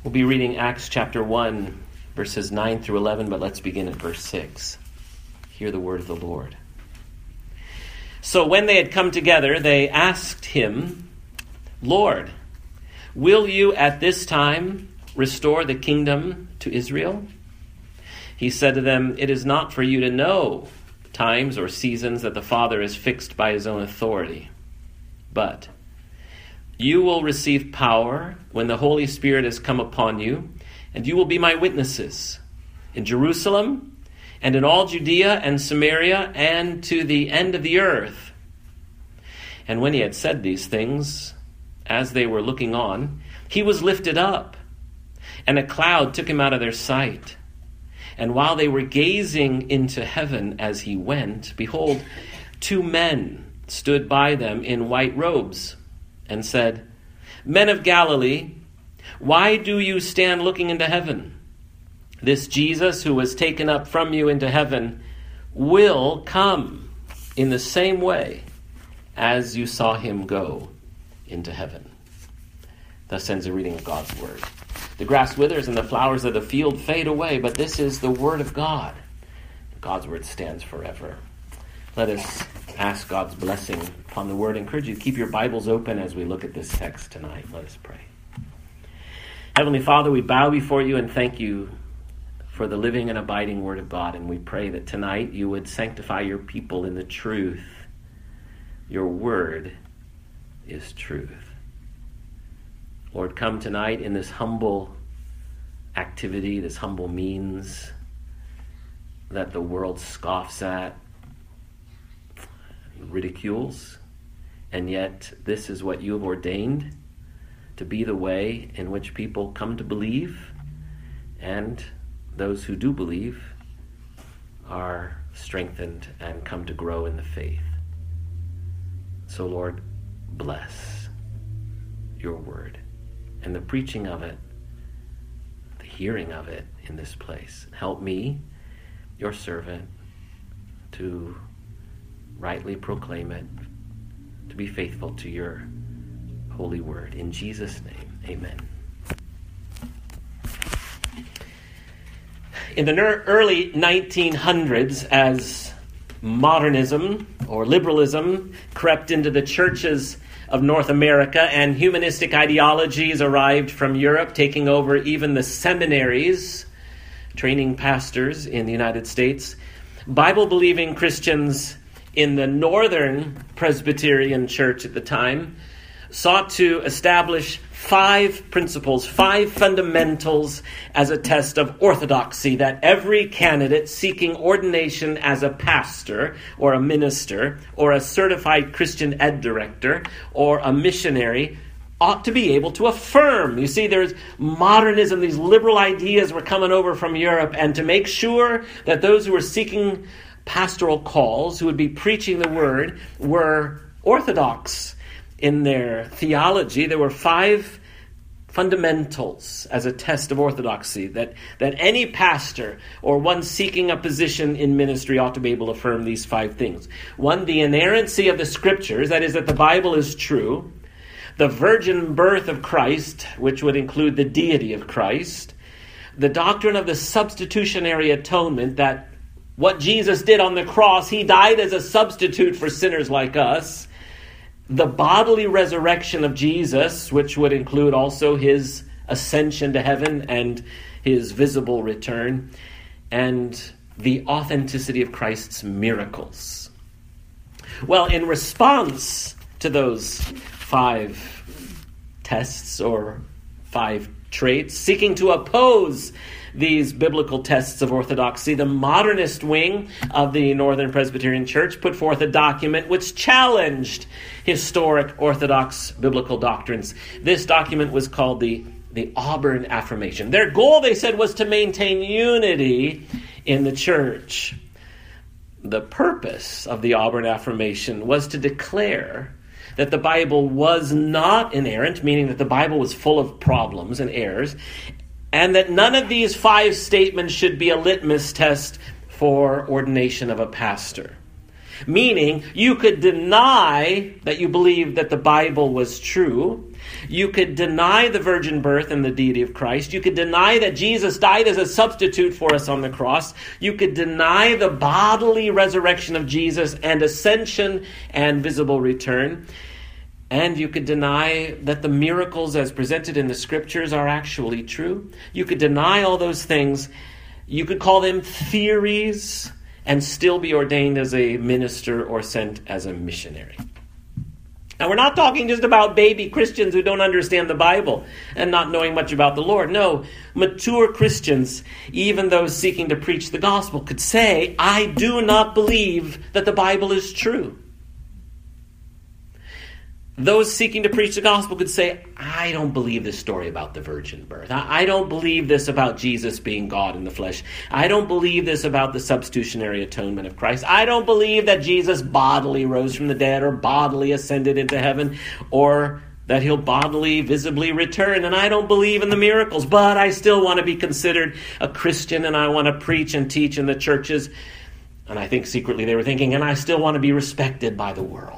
We'll be reading Acts chapter 1, verses 9 through 11, but let's begin at verse 6. Hear the word of the Lord. So when they had come together, they asked him, "Lord, will you at this time restore the kingdom to Israel?" He said to them, "It is not for you to know times or seasons that the Father has fixed by his own authority. But you will receive power when the Holy Spirit has come upon you, and you will be my witnesses in Jerusalem and in all Judea and Samaria and to the end of the earth." And when he had said these things, as they were looking on, he was lifted up, and a cloud took him out of their sight. And while they were gazing into heaven as he went, behold, two men stood by them in white robes, and said, "Men of Galilee, why do you stand looking into heaven? This Jesus who was taken up from you into heaven will come in the same way as you saw him go into heaven." Thus ends the reading of God's word. The grass withers and the flowers of the field fade away, but this is the word of God. God's word stands forever. Let us ask God's blessing upon the word. I encourage you to keep your Bibles open as we look at this text tonight. Let us pray. Heavenly Father, we bow before you and thank you for the living and abiding word of God. And we pray that tonight you would sanctify your people in the truth. Your word is truth. Lord, come tonight in this humble activity, this humble means that the world scoffs at, ridicules, and yet this is what you have ordained to be the way in which people come to believe, and those who do believe are strengthened and come to grow in the faith. So Lord, bless your word and the preaching of it, the hearing of it in this place. Help me, your servant, to rightly proclaim it, to be faithful to your holy word. In Jesus' name, amen. In the early 1900s, as modernism or liberalism crept into the churches of North America and humanistic ideologies arrived from Europe, taking over even the seminaries, training pastors in the United States, Bible-believing Christians in the Northern Presbyterian Church at the time sought to establish 5 principles, 5 fundamentals as a test of orthodoxy that every candidate seeking ordination as a pastor or a minister or a certified Christian ed director or a missionary ought to be able to affirm. You see, there's modernism, these liberal ideas were coming over from Europe, and to make sure that those who were seeking pastoral calls, who would be preaching the word, were orthodox in their theology, there were 5 fundamentals as a test of orthodoxy that any pastor or one seeking a position in ministry ought to be able to affirm these 5 things. 1, the inerrancy of the scriptures, that is, that the Bible is true. The virgin birth of Christ, which would include the deity of Christ. The doctrine of the substitutionary atonement, that what Jesus did on the cross, he died as a substitute for sinners like us. The bodily resurrection of Jesus, which would include also his ascension to heaven and his visible return, and the authenticity of Christ's miracles. Well, in response to those 5 tests or 5 traits, seeking to oppose these biblical tests of orthodoxy, the modernist wing of the Northern Presbyterian Church put forth a document which challenged historic Orthodox biblical doctrines. This document was called the Auburn Affirmation. Their goal, they said, was to maintain unity in the church. The purpose of the Auburn Affirmation was to declare that the Bible was not inerrant, meaning that the Bible was full of problems and errors, and that none of these 5 statements should be a litmus test for ordination of a pastor. Meaning, you could deny that you believed that the Bible was true. You could deny the virgin birth and the deity of Christ. You could deny that Jesus died as a substitute for us on the cross. You could deny the bodily resurrection of Jesus and ascension and visible return. And you could deny that the miracles as presented in the Scriptures are actually true. You could deny all those things. You could call them theories and still be ordained as a minister or sent as a missionary. Now, we're not talking just about baby Christians who don't understand the Bible and not knowing much about the Lord. No, mature Christians, even those seeking to preach the gospel, could say, I do not believe that the Bible is true. Those seeking to preach the gospel could say, I don't believe this story about the virgin birth. I don't believe this about Jesus being God in the flesh. I don't believe this about the substitutionary atonement of Christ. I don't believe that Jesus bodily rose from the dead or bodily ascended into heaven or that he'll bodily, visibly return. And I don't believe in the miracles, but I still want to be considered a Christian and I want to preach and teach in the churches. And I think secretly they were thinking, and I still want to be respected by the world.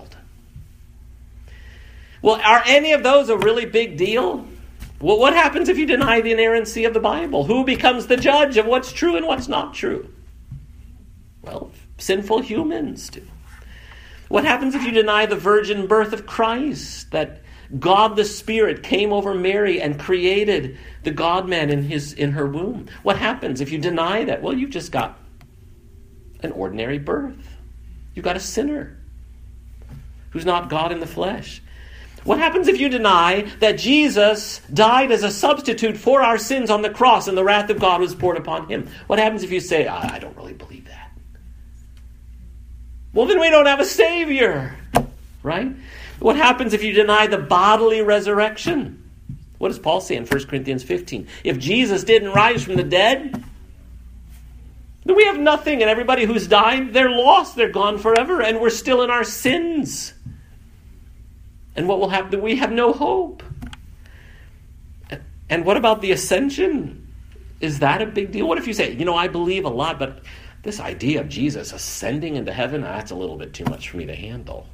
Well, are any of those a really big deal? Well, what happens if you deny the inerrancy of the Bible? Who becomes the judge of what's true and what's not true? Well, sinful humans do. What happens if you deny the virgin birth of Christ, that God the Spirit came over Mary and created the God-man in her womb? What happens if you deny that? Well, you've just got an ordinary birth. You've got a sinner who's not God in the flesh. What happens if you deny that Jesus died as a substitute for our sins on the cross and the wrath of God was poured upon him? What happens if you say, I don't really believe that? Well, then we don't have a Savior, right? What happens if you deny the bodily resurrection? What does Paul say in 1 Corinthians 15? If Jesus didn't rise from the dead, then we have nothing, and everybody who's died, they're lost, they're gone forever, and we're still in our sins. And what will happen? We have no hope. And what about the ascension? Is that a big deal? What if you say, I believe a lot, but this idea of Jesus ascending into heaven, that's a little bit too much for me to handle.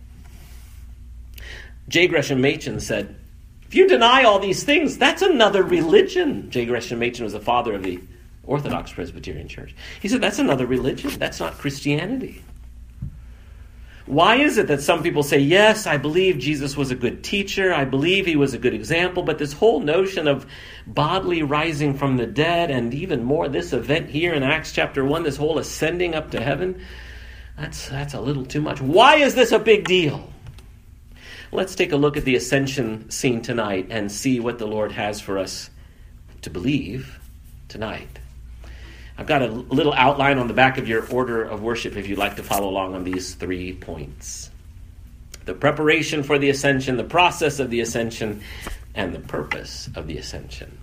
J. Gresham Machen said, if you deny all these things, that's another religion. J. Gresham Machen was the father of the Orthodox Presbyterian Church. He said, that's another religion. That's not Christianity. Why is it that some people say, yes, I believe Jesus was a good teacher, I believe he was a good example, but this whole notion of bodily rising from the dead, and even more this event here in Acts chapter 1, this whole ascending up to heaven, that's a little too much. Why is this a big deal? Let's take a look at the ascension scene tonight and see what the Lord has for us to believe tonight. I've got a little outline on the back of your order of worship if you'd like to follow along on these 3 points. The preparation for the ascension, the process of the ascension, and the purpose of the ascension.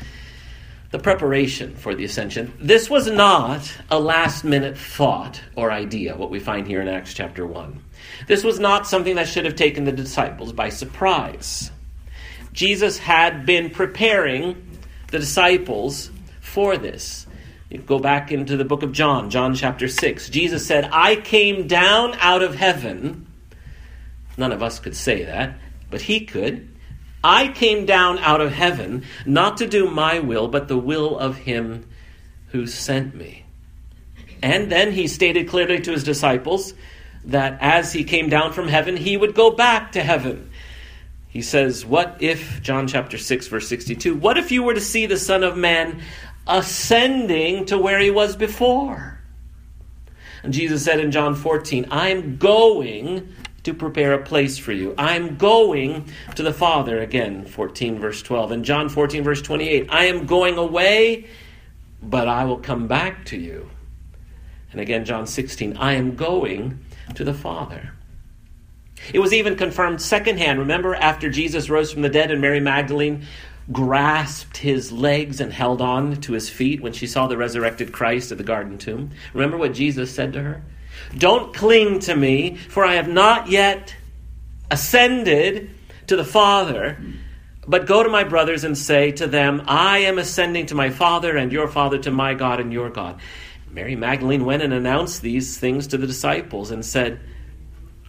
The preparation for the ascension. This was not a last-minute thought or idea, what we find here in Acts chapter 1. This was not something that should have taken the disciples by surprise. Jesus had been preparing the disciples for this. You go back into the book of John chapter 6. Jesus said, I came down out of heaven. None of us could say that, but he could. I came down out of heaven, not to do my will, but the will of him who sent me. And then he stated clearly to his disciples that as he came down from heaven, he would go back to heaven. He says, what if, John chapter 6, verse 62, what if you were to see the Son of Man ascending to where he was before? And Jesus said in John 14, I'm going to prepare a place for you. I'm going to the Father. Again, 14 verse 12. And John 14 verse 28, I am going away, but I will come back to you. And again, John 16, I am going to the Father. It was even confirmed secondhand. Remember, after Jesus rose from the dead and Mary Magdalene grasped his legs and held on to his feet when she saw the resurrected Christ at the garden tomb. Remember what Jesus said to her? Don't cling to me, for I have not yet ascended to the Father, but go to my brothers and say to them, I am ascending to my Father and your Father, to my God and your God. Mary Magdalene went and announced these things to the disciples and said,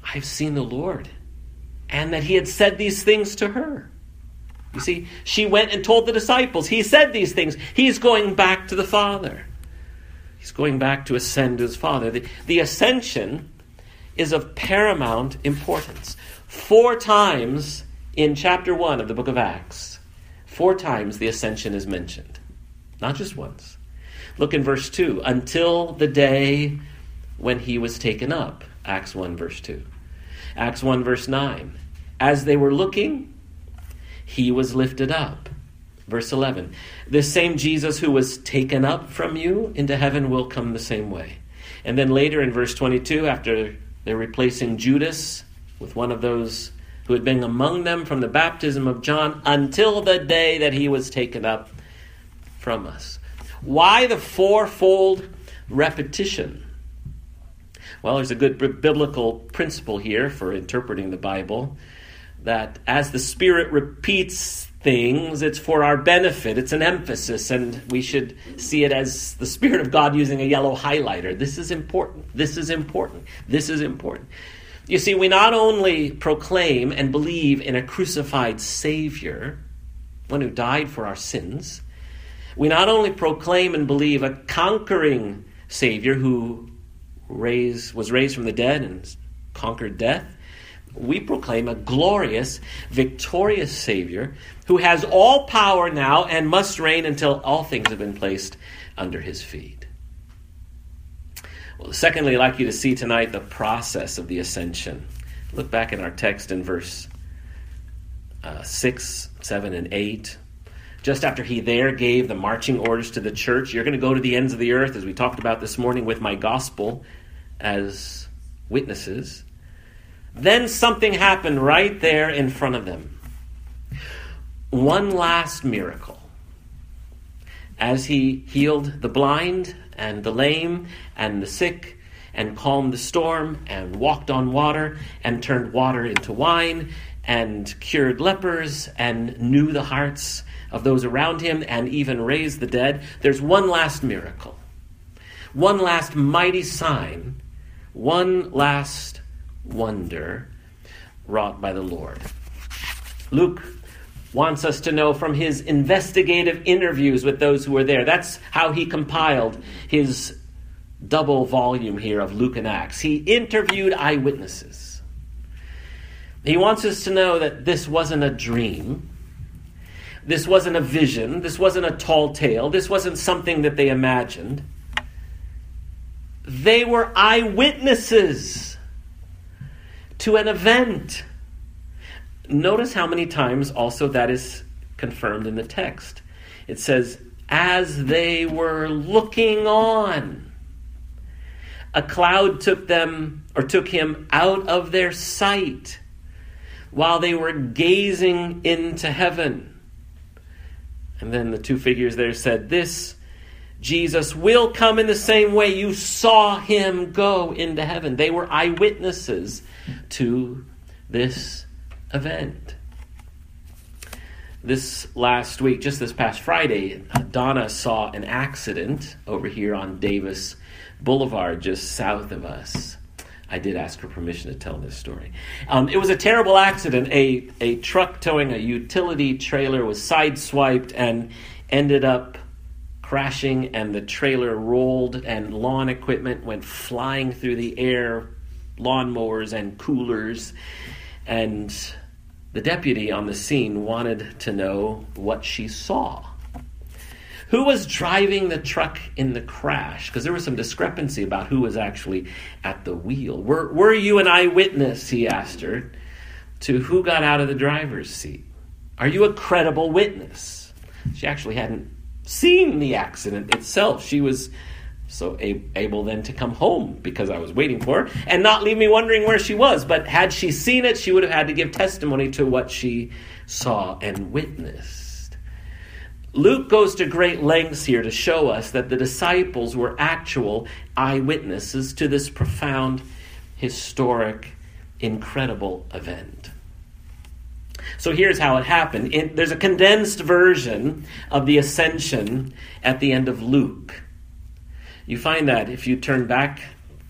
I've seen the Lord, and that he had said these things to her. You see, she went and told the disciples, he said these things. He's going back to the Father. He's going back to ascend to his Father. The ascension is of paramount importance. 4 times in chapter 1 of the book of Acts, 4 times the ascension is mentioned. Not just once. Look in verse 2. Until the day when he was taken up. Acts 1 verse 2. Acts 1 verse 9. As they were looking, he was lifted up. Verse 11. This same Jesus who was taken up from you into heaven will come the same way. And then later in verse 22, after they're replacing Judas with one of those who had been among them from the baptism of John, until the day that he was taken up from us. Why the 4-fold repetition? Well, there's a good biblical principle here for interpreting the Bible, that as the Spirit repeats things, it's for our benefit. It's an emphasis, and we should see it as the Spirit of God using a yellow highlighter. This is important. This is important. This is important. You see, we not only proclaim and believe in a crucified Savior, one who died for our sins, we not only proclaim and believe a conquering Savior who was raised from the dead and conquered death, we proclaim a glorious, victorious Savior who has all power now and must reign until all things have been placed under his feet. Well, secondly, I'd like you to see tonight the process of the ascension. Look back in our text in verse 6, 7, and 8. Just after he there gave the marching orders to the church, you're going to go to the ends of the earth, as we talked about this morning, with my gospel as witnesses. Then something happened right there in front of them. One last miracle. As he healed the blind and the lame and the sick and calmed the storm and walked on water and turned water into wine and cured lepers and knew the hearts of those around him and even raised the dead, there's one last miracle. One last mighty sign. One last wonder wrought by the Lord. Luke wants us to know from his investigative interviews with those who were there. That's how he compiled his double volume here of Luke and Acts. He interviewed eyewitnesses. He wants us to know that this wasn't a dream. This wasn't a vision. This wasn't a tall tale. This wasn't something that they imagined. They were eyewitnesses to an event. Notice how many times also that is confirmed in the text. It says, as they were looking on, a cloud took him out of their sight while they were gazing into heaven. And then the 2 figures there said, this Jesus will come in the same way you saw him go into heaven. They were eyewitnesses to this event. This last week, just this past Friday, Donna saw an accident over here on Davis Boulevard, just south of us. I did ask her permission to tell this story. It was a terrible accident. A truck towing a utility trailer was sideswiped and ended up crashing, and the trailer rolled and lawn equipment went flying through the air, lawnmowers and coolers. And the deputy on the scene wanted to know what she saw. Who was driving the truck in the crash? Because there was some discrepancy about who was actually at the wheel. Were you an eyewitness, he asked her, to who got out of the driver's seat? Are you a credible witness? She actually hadn't seen the accident itself. She was so able then to come home because I was waiting for her and not leave me wondering where she was. But had she seen it, she would have had to give testimony to what she saw and witnessed. Luke goes to great lengths here to show us that the disciples were actual eyewitnesses to this profound, historic, incredible event. So here's how it happened. There's a condensed version of the ascension at the end of Luke. You find that if you turn back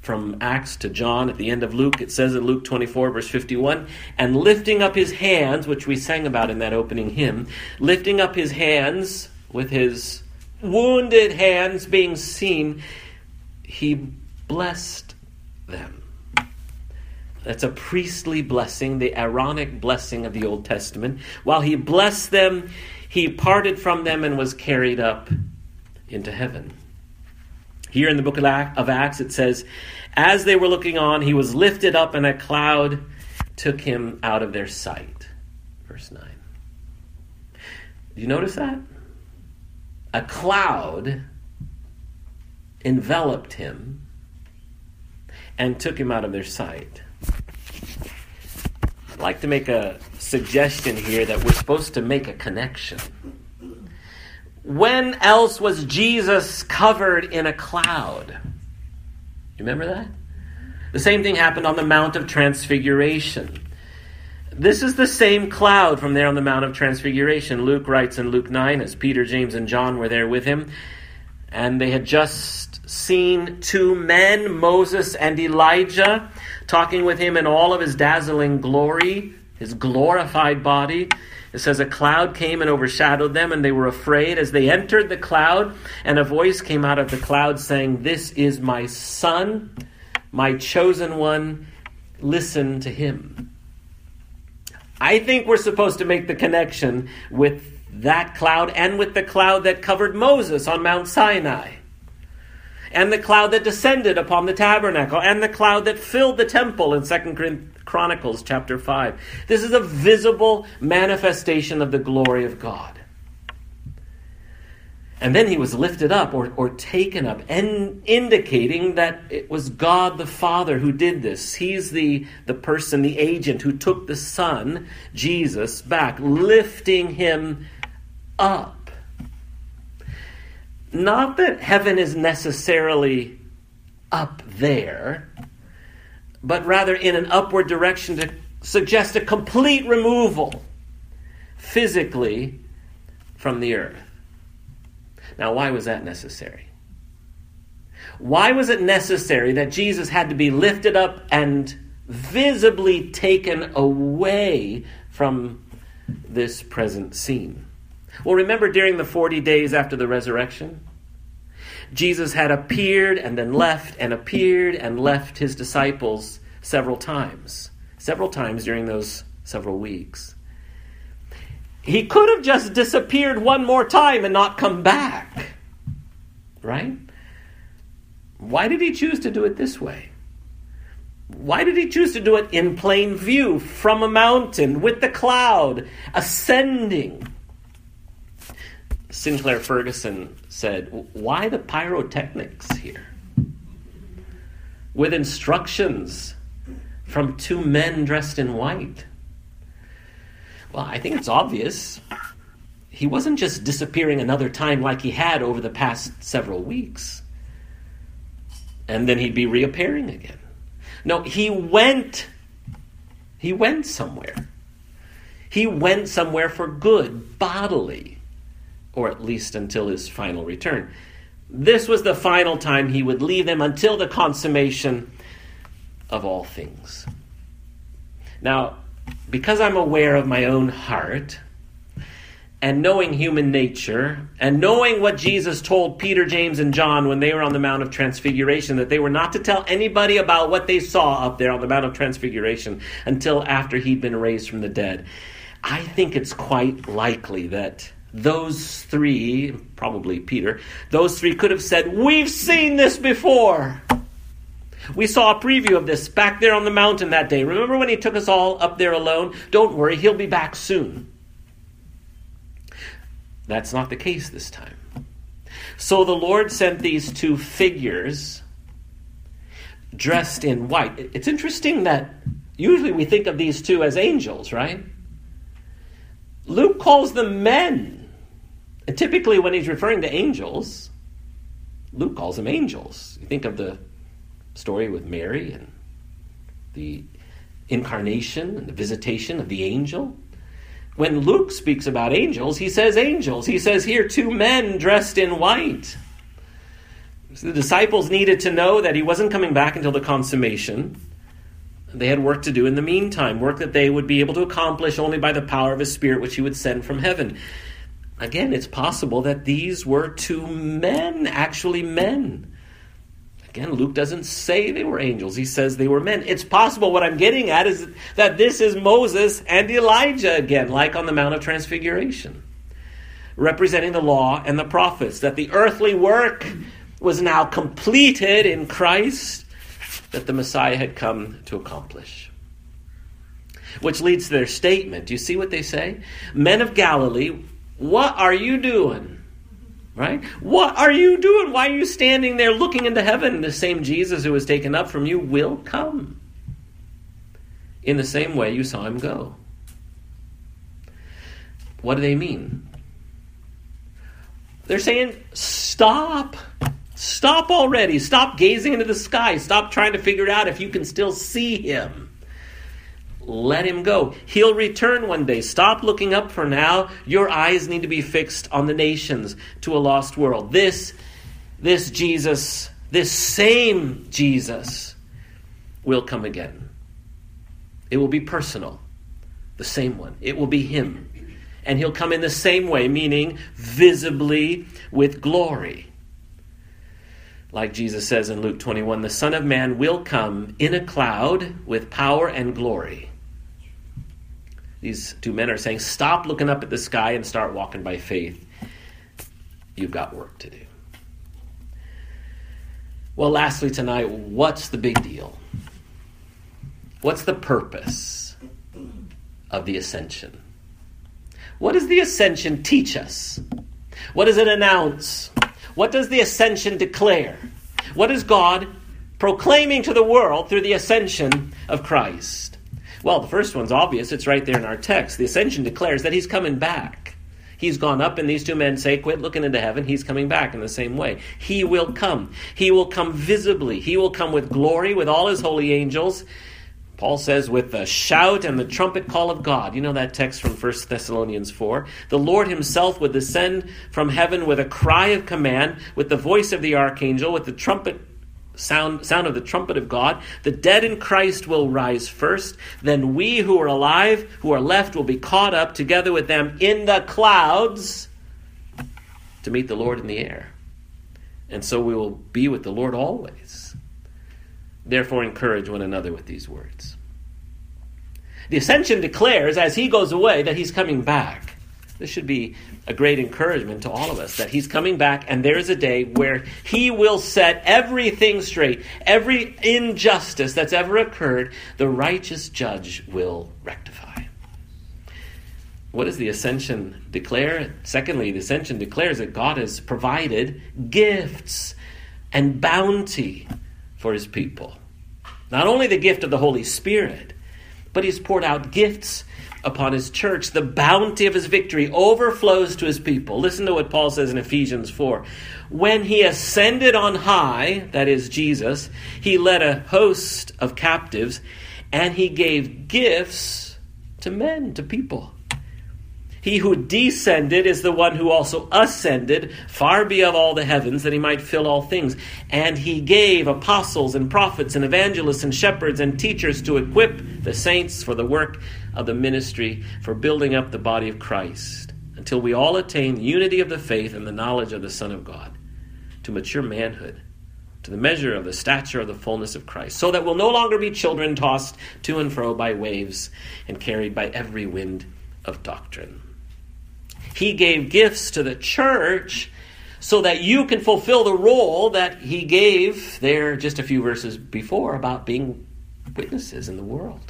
from Acts to John at the end of Luke. It says in Luke 24, verse 51, and lifting up his hands, which we sang about in that opening hymn, lifting up his hands with his wounded hands being seen, he blessed them. That's a priestly blessing, the Aaronic blessing of the Old Testament. While he blessed them, he parted from them and was carried up into heaven. Here in the book of Acts, it says, as they were looking on, he was lifted up and a cloud took him out of their sight. Verse 9. Do you notice that? A cloud enveloped him and took him out of their sight. I'd like to make a suggestion here that we're supposed to make a connection. When else was Jesus covered in a cloud? You remember that? The same thing happened on the Mount of Transfiguration. This is the same cloud from there on the Mount of Transfiguration. Luke writes in Luke 9, as Peter, James, and John were there with him, and they had just seen two men, Moses and Elijah, talking with him in all of his dazzling glory, his glorified body. It says a cloud came and overshadowed them, and they were afraid as they entered the cloud, and a voice came out of the cloud saying, this is my son, my chosen one, listen to him. I think we're supposed to make the connection with that cloud and with the cloud that covered Moses on Mount Sinai, and the cloud that descended upon the tabernacle, and the cloud that filled the temple in 2 Chronicles chapter 5. This is a visible manifestation of the glory of God. And then he was lifted up or taken up, and indicating that it was God the Father who did this. He's the person, the agent who took the Son, Jesus, back, lifting him up. Not that heaven is necessarily up there, but rather in an upward direction to suggest a complete removal physically from the earth. Now, why was that necessary? Why was it necessary that Jesus had to be lifted up and visibly taken away from this present scene? Well, remember during the 40 days after the resurrection, Jesus had appeared and then left and appeared and left his disciples several times during those several weeks. He could have just disappeared one more time and not come back, right? Why did he choose to do it this way? Why did he choose to do it in plain view, from a mountain, with the cloud, ascending? Sinclair Ferguson said, why the pyrotechnics here? With instructions from two men dressed in white. Well, I think it's obvious. He wasn't just disappearing another time like he had over the past several weeks, and then he'd be reappearing again. No, he went somewhere. He went somewhere for good, bodily, or at least until his final return. This was the final time he would leave them until the consummation of all things. Now, because I'm aware of my own heart, and knowing human nature, and knowing what Jesus told Peter, James, and John when they were on the Mount of Transfiguration, that they were not to tell anybody about what they saw up there on the Mount of Transfiguration until after he'd been raised from the dead, I think it's quite likely that those three, probably Peter, those three could have said, we've seen this before. We saw a preview of this back there on the mountain that day. Remember when he took us all up there alone? Don't worry, he'll be back soon. That's not the case this time. So the Lord sent these two figures dressed in white. It's interesting that usually we think of these two as angels, right? Luke calls them men. And typically when he's referring to angels, Luke calls them angels. You think of the story with Mary and the incarnation and the visitation of the angel. When Luke speaks about angels. He says here, two men dressed in white. So the disciples needed to know that he wasn't coming back until the consummation. They had work to do in the meantime, work that they would be able to accomplish only by the power of his Spirit, which he would send from heaven. Again, it's possible that these were two men, actually men. Again, Luke doesn't say they were angels. He says they were men. It's possible. What I'm getting at is that this is Moses and Elijah again, like on the Mount of Transfiguration, representing the law and the prophets, that the earthly work was now completed in Christ, that the Messiah had come to accomplish. Which leads to their statement. Do you see what they say? Men of Galilee, what are you doing? Right? What are you doing? Why are you standing there looking into heaven? The same Jesus who was taken up from you will come in the same way you saw him go. What do they mean? They're saying, stop. Stop already. Stop gazing into the sky. Stop trying to figure out if you can still see him. Let him go. He'll return one day. Stop looking up for now. Your eyes need to be fixed on the nations, to a lost world. This Jesus, this same Jesus will come again. It will be personal. The same one. It will be him. And he'll come in the same way, meaning visibly with glory. Like Jesus says in Luke 21, the Son of Man will come in a cloud with power and glory. These two men are saying, stop looking up at the sky and start walking by faith. You've got work to do. Well, lastly tonight, what's the big deal? What's the purpose of the ascension? What does the ascension teach us? What does it announce? What does the ascension declare? What is God proclaiming to the world through the ascension of Christ? Well, the first one's obvious. It's right there in our text. The ascension declares that he's coming back. He's gone up, and these two men say, quit looking into heaven. He's coming back in the same way. He will come. He will come visibly. He will come with glory, with all his holy angels. Paul says, with the shout and the trumpet call of God. You know that text from 1 Thessalonians 4. The Lord himself would descend from heaven with a cry of command, with the voice of the archangel, with the trumpet sound of the trumpet of God. The dead in Christ will rise first. Then we who are alive, who are left, will be caught up together with them in the clouds to meet the Lord in the air. And so we will be with the Lord always. Therefore, encourage one another with these words. The ascension declares, as he goes away, that he's coming back. This should be a great encouragement to all of us, that he's coming back, and there is a day where he will set everything straight. Every injustice that's ever occurred, the righteous judge will rectify. What does the ascension declare? Secondly, the ascension declares that God has provided gifts and bounty for his people. Not only the gift of the Holy Spirit, but he's poured out gifts upon his church. The bounty of his victory overflows to his people. Listen to what Paul says in Ephesians 4. When he ascended on high, that is Jesus, he led a host of captives, and he gave gifts to men, to people. He who descended is the one who also ascended far beyond all the heavens, that he might fill all things. And he gave apostles and prophets and evangelists and shepherds and teachers to equip the saints for the work of the ministry, for building up the body of Christ, until we all attain the unity of the faith and the knowledge of the Son of God, to mature manhood, to the measure of the stature of the fullness of Christ, so that we'll no longer be children tossed to and fro by waves and carried by every wind of doctrine. He gave gifts to the church so that you can fulfill the role that he gave there just a few verses before about being witnesses in the world.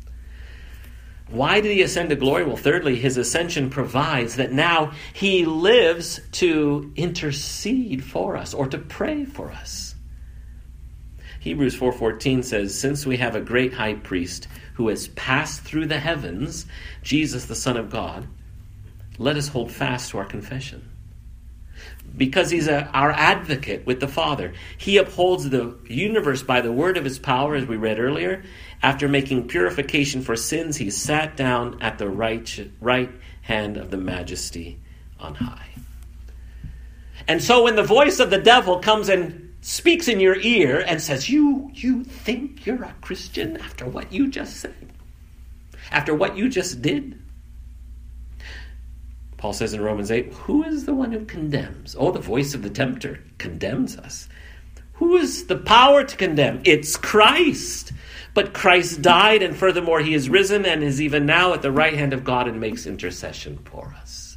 Why did he ascend to glory? Well, thirdly, his ascension provides that now he lives to intercede for us, or to pray for us. Hebrews 4:14 says, since we have a great high priest who has passed through the heavens, Jesus the Son of God, let us hold fast to our confession. Because he's our advocate with the Father. He upholds the universe by the word of his power, as we read earlier. After making purification for sins, he sat down at the right hand of the Majesty on high. And so when the voice of the devil comes and speaks in your ear and says, you think you're a Christian after what you just said? After what you just did? Paul says in Romans 8, who is the one who condemns? Oh, the voice of the tempter condemns us. Who is the power to condemn? It's Christ. But Christ died, and furthermore, he is risen and is even now at the right hand of God and makes intercession for us.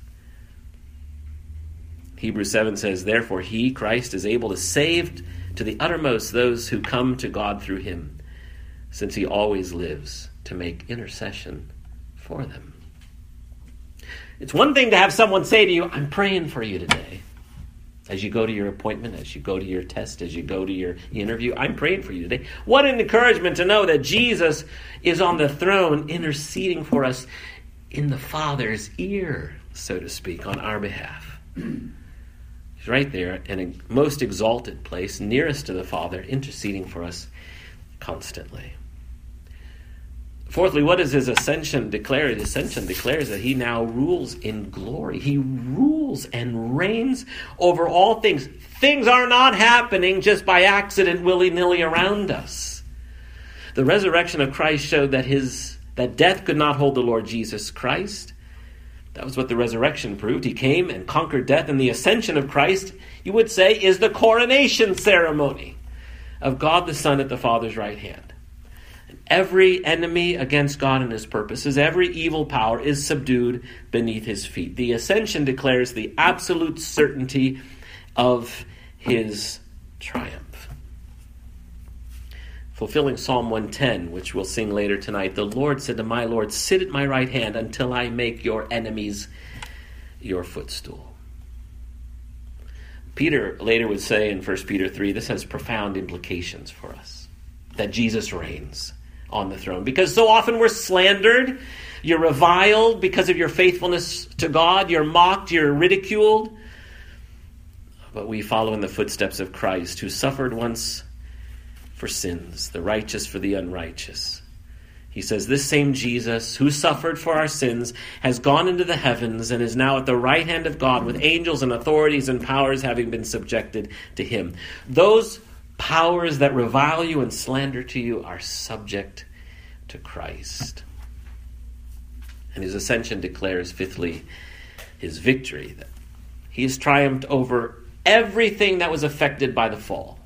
Hebrews 7 says, therefore he, Christ, is able to save to the uttermost those who come to God through him, since he always lives to make intercession for them. It's one thing to have someone say to you, I'm praying for you today. As you go to your appointment, as you go to your test, as you go to your interview, I'm praying for you today. What an encouragement to know that Jesus is on the throne interceding for us in the Father's ear, so to speak, on our behalf. He's right there in a most exalted place, nearest to the Father, interceding for us constantly. Fourthly, what does his ascension declare? His ascension declares that he now rules in glory. He rules and reigns over all things. Things are not happening just by accident, willy-nilly around us. The resurrection of Christ showed that death could not hold the Lord Jesus Christ. That was what the resurrection proved. He came and conquered death, and the ascension of Christ, you would say, is the coronation ceremony of God the Son at the Father's right hand. Every enemy against God and his purposes, every evil power is subdued beneath his feet. The ascension declares the absolute certainty of his triumph. Fulfilling Psalm 110, which we'll sing later tonight, the Lord said to my Lord, sit at my right hand until I make your enemies your footstool. Peter later would say in 1 Peter 3, this has profound implications for us, that Jesus reigns on the throne. Because so often we're slandered, you're reviled because of your faithfulness to God, you're mocked, you're ridiculed. But we follow in the footsteps of Christ, who suffered once for sins, the righteous for the unrighteous. He says, this same Jesus who suffered for our sins has gone into the heavens and is now at the right hand of God with angels and authorities and powers having been subjected to him. Those powers that revile you and slander to you are subject to Christ. And his ascension declares, fifthly, his victory. That he has triumphed over everything that was affected by the fall.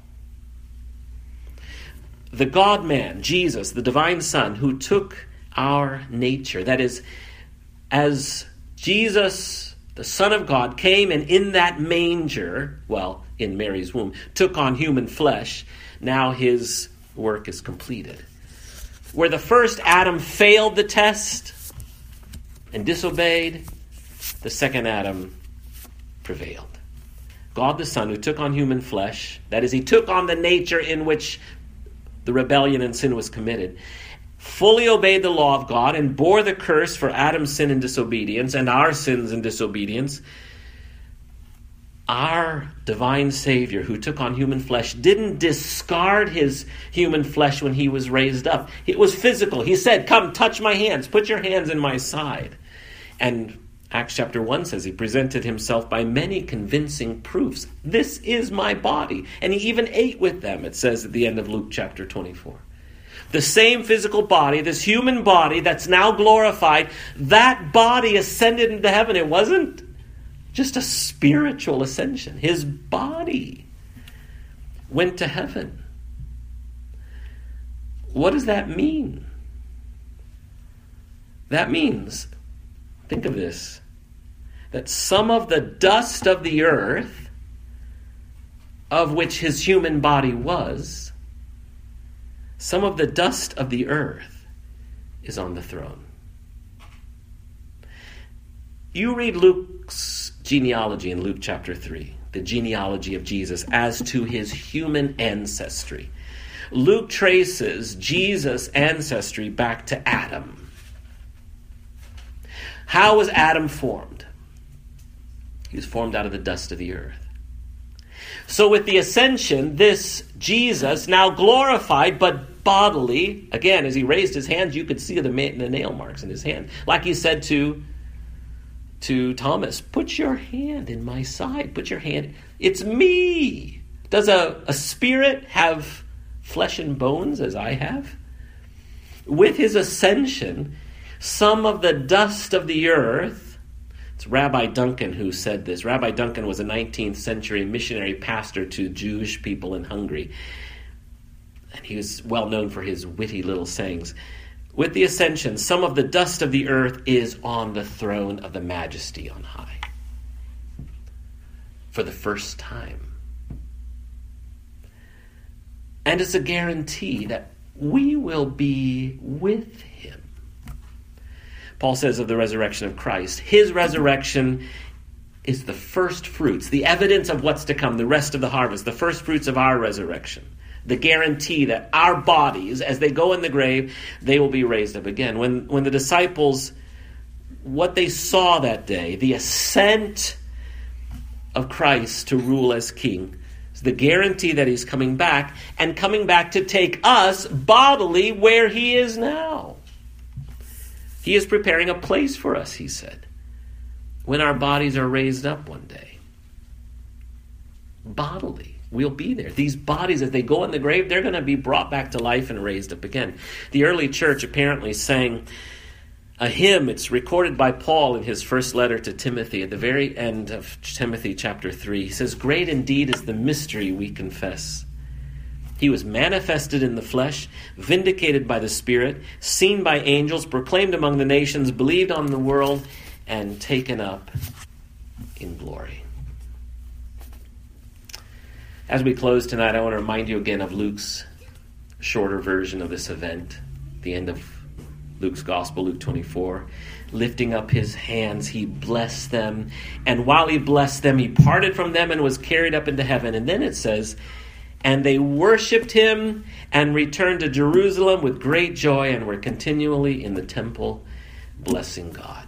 The God-man, Jesus, the divine Son, who took our nature, that is, as Jesus, the Son of God, came and in that manger, in Mary's womb, took on human flesh, now his work is completed. Where the first Adam failed the test and disobeyed, the second Adam prevailed. God the Son, who took on human flesh, that is, he took on the nature in which the rebellion and sin was committed, fully obeyed the law of God and bore the curse for Adam's sin and disobedience and our sins and disobedience. Our divine Savior, who took on human flesh, didn't discard his human flesh when he was raised up. It was physical. He said, come, touch my hands. Put your hands in my side. And Acts chapter 1 says he presented himself by many convincing proofs. This is my body. And he even ate with them, it says at the end of Luke chapter 24. The same physical body, this human body that's now glorified, that body ascended into heaven. It wasn't just a spiritual ascension. His body went to heaven. What does that mean? That means, think of this, that some of the dust of the earth, of which his human body was, some of the dust of the earth is on the throne. You read Luke's genealogy in Luke chapter 3, the genealogy of Jesus as to his human ancestry. Luke traces Jesus' ancestry back to Adam. How was Adam formed? He was formed out of the dust of the earth. So with the ascension, this Jesus, now glorified but bodily, again, as he raised his hands, you could see the nail marks in his hand. Like he said to Thomas, put your hand in my side. Put your hand. It's me. Does a spirit have flesh and bones as I have? With his ascension, some of the dust of the earth, it's Rabbi Duncan who said this. Rabbi Duncan was a 19th century missionary pastor to Jewish people in Hungary. And he was well known for his witty little sayings. With the ascension, some of the dust of the earth is on the throne of the majesty on high. For the first time. And it's a guarantee that we will be with him. Paul says of the resurrection of Christ, his resurrection is the first fruits, the evidence of what's to come, the rest of the harvest, the first fruits of our resurrection. The guarantee that our bodies, as they go in the grave, they will be raised up again. When the disciples, what they saw that day, the ascent of Christ to rule as king, is the guarantee that he's coming back, and coming back to take us bodily where he is now. He is preparing a place for us, he said, when our bodies are raised up one day. Bodily. We'll be there. These bodies, as they go in the grave, they're going to be brought back to life and raised up again. The early church apparently sang a hymn. It's recorded by Paul in his first letter to Timothy at the very end of Timothy chapter 3. He says, "Great indeed is the mystery we confess. He was manifested in the flesh, vindicated by the Spirit, seen by angels, proclaimed among the nations, believed on the world, and taken up in glory." As we close tonight, I want to remind you again of Luke's shorter version of this event, the end of Luke's Gospel, Luke 24. Lifting up his hands, he blessed them. And while he blessed them, he parted from them and was carried up into heaven. And then it says, and they worshipped him and returned to Jerusalem with great joy and were continually in the temple blessing God.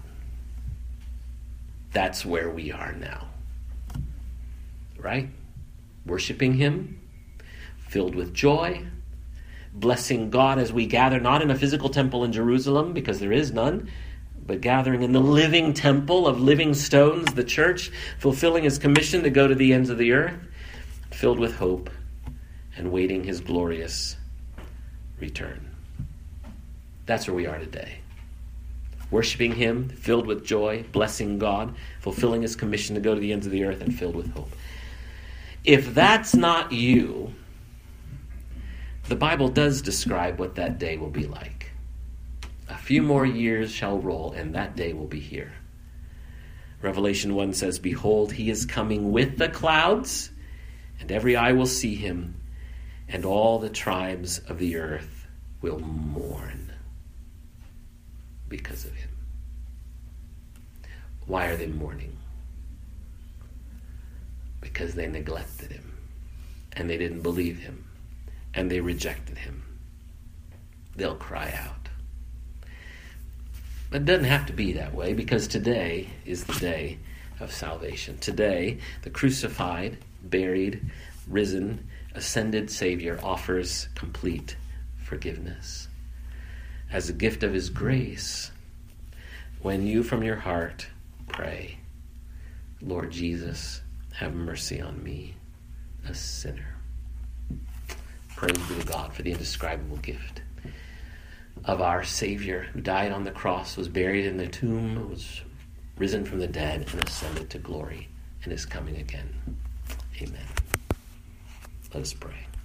That's where we are now. Right? Worshiping him, filled with joy, blessing God as we gather, not in a physical temple in Jerusalem, because there is none, but gathering in the living temple of living stones, the church, fulfilling his commission to go to the ends of the earth, filled with hope and waiting his glorious return. That's where we are today. Worshiping him, filled with joy, blessing God, fulfilling his commission to go to the ends of the earth, and filled with hope. If that's not you, the Bible does describe what that day will be like. A few more years shall roll, and that day will be here. Revelation 1 says, "Behold, he is coming with the clouds, and every eye will see him, and all the tribes of the earth will mourn because of him." Why are they mourning? Because they neglected him, and they didn't believe him, and they rejected him. They'll cry out. But it doesn't have to be that way, because today is the day of salvation. Today, the crucified, buried, risen, ascended Savior offers complete forgiveness. As a gift of his grace, when you from your heart pray, "Lord Jesus, have mercy on me, a sinner." Praise be to God for the indescribable gift of our Savior, who died on the cross, was buried in the tomb, was risen from the dead, and ascended to glory, and is coming again. Amen. Let us pray.